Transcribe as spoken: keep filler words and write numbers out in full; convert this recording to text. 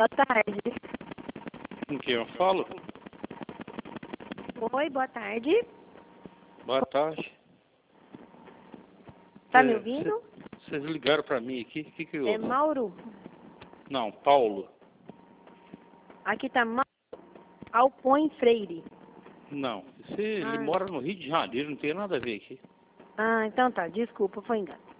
Boa tarde. Com quem eu falo? Oi, boa tarde. Boa tarde. Tá É, me ouvindo? Vocês ligaram pra mim aqui? O que que É houve? Mauro. Não, Paulo. Aqui tá Mauro Alpõe Freire. Não. Você, ele Ah. mora no Rio de Janeiro, não tem nada a ver aqui. Ah, então tá. Desculpa, foi engano.